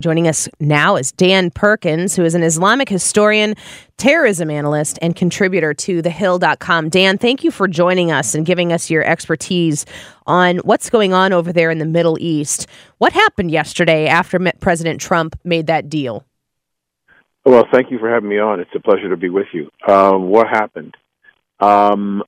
Joining us now is Dan Perkins, who is an Islamic historian, terrorism analyst, and contributor to TheHill.com. Dan, thank you for joining us and giving us your expertise on what's going on over there in the Middle East. What happened yesterday after President Trump made that deal? Well, thank you for having me on. It's a pleasure to be with you. What happened? The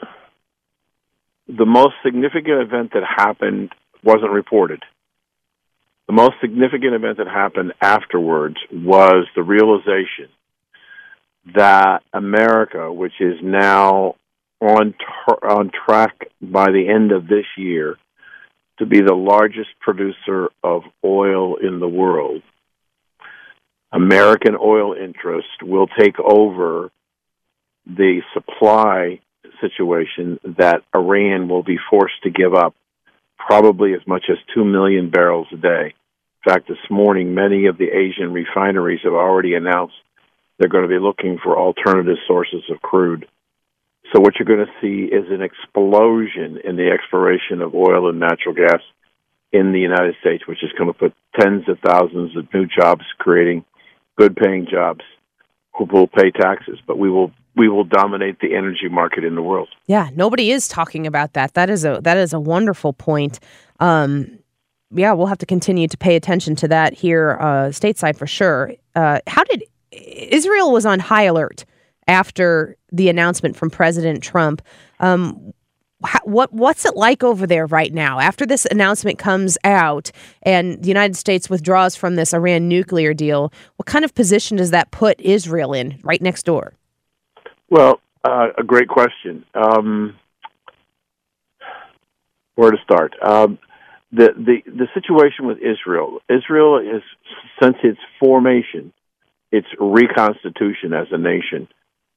most significant event that happened wasn't reported. The most significant event that happened afterwards was the realization that America, which is now on track by the end of this year to be the largest producer of oil in the world, American oil interests will take over the supply situation that Iran will be forced to give up, probably as much as 2 million barrels a day. In fact, this morning, many of the Asian refineries have already announced they're going to be looking for alternative sources of crude. So what you're going to see is an explosion in the exploration of oil and natural gas in the United States, which is going to put tens of thousands of new jobs, creating good-paying jobs who will pay taxes. But we will dominate the energy market in the world. Yeah, nobody is talking about that. That is a wonderful point. We'll have to continue to pay attention to that here stateside for sure. Israel was on high alert after the announcement from President Trump. What's it like over there right now? After this announcement comes out and the United States withdraws from this Iran nuclear deal, what kind of position does that put Israel in right next door? Well, a great question. Where to start? The situation with Israel is, since its formation, its reconstitution as a nation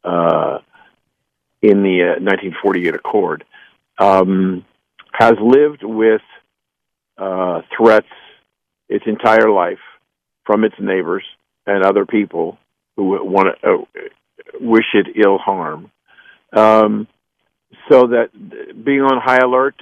in the 1948 Accord, has lived with threats its entire life from its neighbors and other people who want to wish it ill harm. So that being on high alert,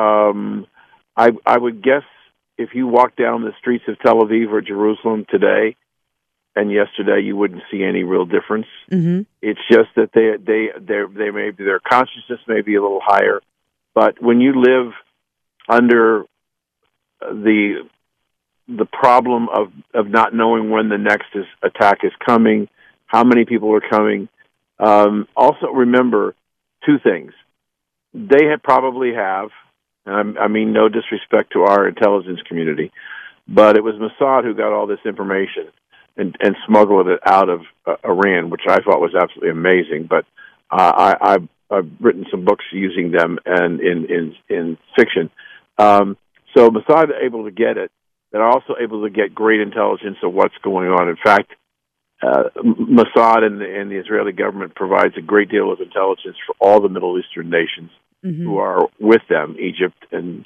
I would guess if you walk down the streets of Tel Aviv or Jerusalem today and yesterday, you wouldn't see any real difference. Mm-hmm. It's just that their consciousness may be a little higher, but when you live under the problem of not knowing when the next attack is coming, how many people are coming, also remember two things. They probably have. I mean, no disrespect to our intelligence community, but it was Mossad who got all this information and smuggled it out of Iran, which I thought was absolutely amazing. But I've written some books using them and in fiction. So Mossad able to get it. They're also able to get great intelligence of what's going on. In fact, Mossad and the Israeli government provides a great deal of intelligence for all the Middle Eastern nations. Mm-hmm. Who are with them, Egypt and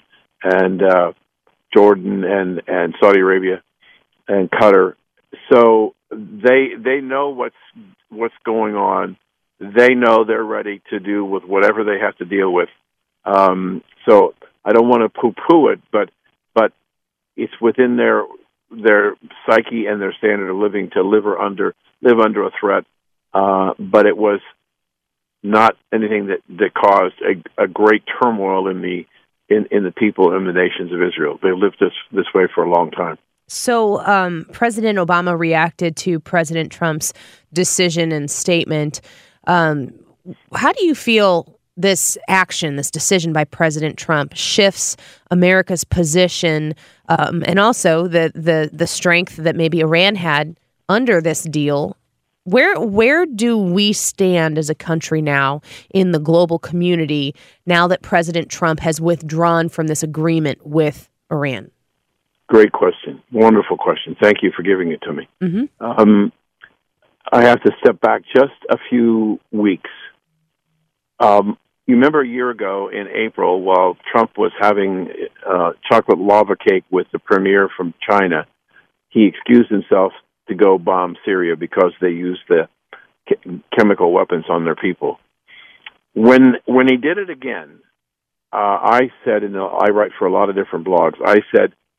Jordan and Saudi Arabia and Qatar. So they know what's going on. They know they're ready to deal with whatever they have to deal with. So I don't want to poo-poo it, but it's within their psyche and their standard of living to live under a threat. But it was not anything that caused a great turmoil in the people and the nations of Israel. They lived this way for a long time. So President Obama reacted to President Trump's decision and statement. How do you feel this action, this decision by President Trump shifts America's position and also the strength that maybe Iran had under this deal? Where do we stand as a country now in the global community now that President Trump has withdrawn from this agreement with Iran? Great question. Wonderful question. Thank you for giving it to me. Mm-hmm. I have to step back just a few weeks. You remember a year ago in April, while Trump was having chocolate lava cake with the premier from China, he excused himself to go bomb Syria because they used the chemical weapons on their people. When he did it again, I said, I write for a lot of different blogs, I said,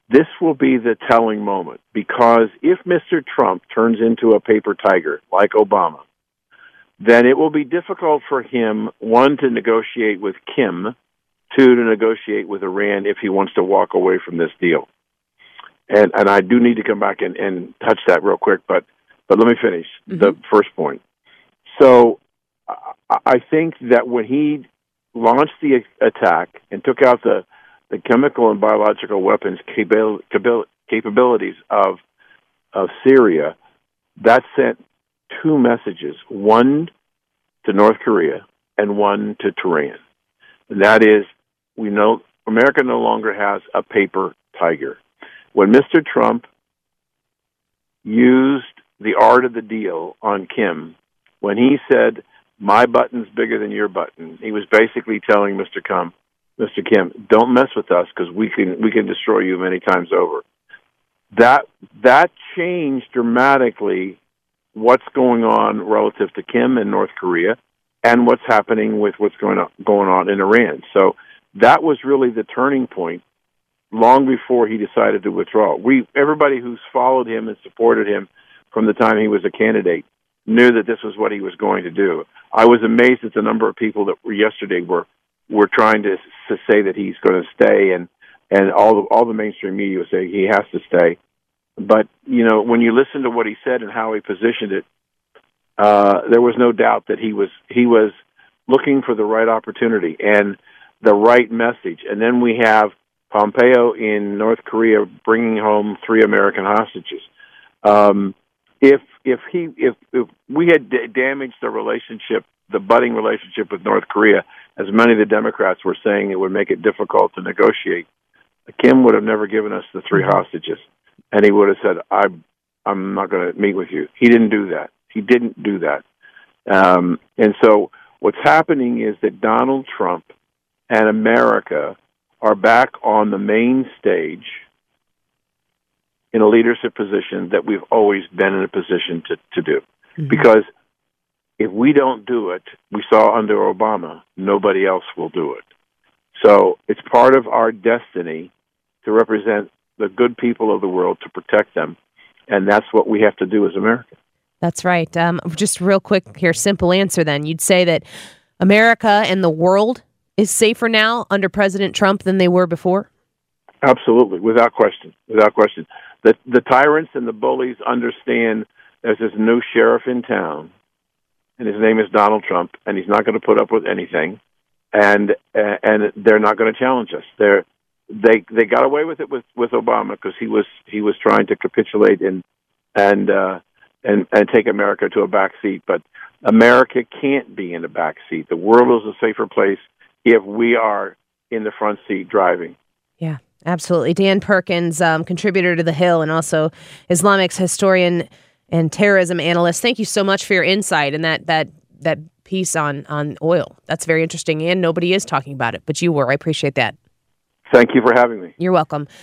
this will be the telling moment, because if Mr. Trump turns into a paper tiger like Obama, then it will be difficult for him, one, to negotiate with Kim, two, to negotiate with Iran if he wants to walk away from this deal. And I do need to come back and touch that real quick, but let me finish the first point. So I think that when he launched the attack and took out the chemical and biological weapons capabilities of Syria, that sent two messages, one to North Korea and one to Tehran. And that is, we know America no longer has a paper tiger. When Mr. Trump used the art of the deal on Kim, when he said, my button's bigger than your button, he was basically telling Mr. Kim, don't mess with us because we can destroy you many times over. That changed dramatically what's going on relative to Kim and North Korea and what's happening with what's going on in Iran. So that was really the turning point long before he decided to withdraw. Everybody who's followed him and supported him from the time he was a candidate knew that this was what he was going to do. I was amazed at the number of people that yesterday were trying to say that he's going to stay, and all the mainstream media was saying he has to stay. But, when you listen to what he said and how he positioned it, there was no doubt that he was looking for the right opportunity and the right message. And then we have Pompeo in North Korea bringing home 3 American hostages. If we had damaged the budding relationship with North Korea, as many of the Democrats were saying, it would make it difficult to negotiate. Kim would have never given us the 3 hostages, and he would have said, I'm not going to meet with you. He didn't do that. And so what's happening is that Donald Trump and America are back on the main stage in a leadership position that we've always been in a position to do. Mm-hmm. Because if we don't do it, we saw under Obama, nobody else will do it. So it's part of our destiny to represent the good people of the world, to protect them, and that's what we have to do as America. That's right. Just real quick here, simple answer then. You'd say that America and the world is safer now under President Trump than they were before? Absolutely, without question. The tyrants and the bullies understand there's this new sheriff in town, and his name is Donald Trump, and he's not going to put up with anything, and they're not going to challenge us. They got away with it with Obama because he was trying to capitulate and take America to a back seat, but America can't be in the back seat. The world is a safer place if we are in the front seat driving. Yeah, absolutely. Dan Perkins, contributor to The Hill and also Islamics historian and terrorism analyst. Thank you so much for your insight and that piece on oil. That's very interesting, and nobody is talking about it, but you were. I appreciate that. Thank you for having me. You're welcome.